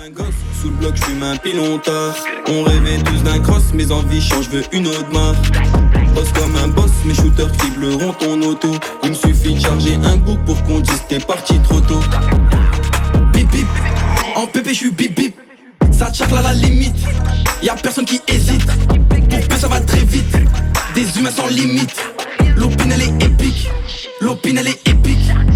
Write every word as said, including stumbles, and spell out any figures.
un gosse, sous le bloc j'fume un pilon tard. On rêvait tous d'un cross, mes envies changent, veux une autre marque. Boss comme un boss, mes shooters tripleront ton auto. Il me suffit de charger un book pour qu'on dise t'es parti trop tôt. Bip bip, en pépé j'suis bip bip. Ça tchacle à la limite, y'a personne qui hésite. Pour peu ça va très vite, des humains sans limite. L'opine elle est épique, l'opine elle est épique.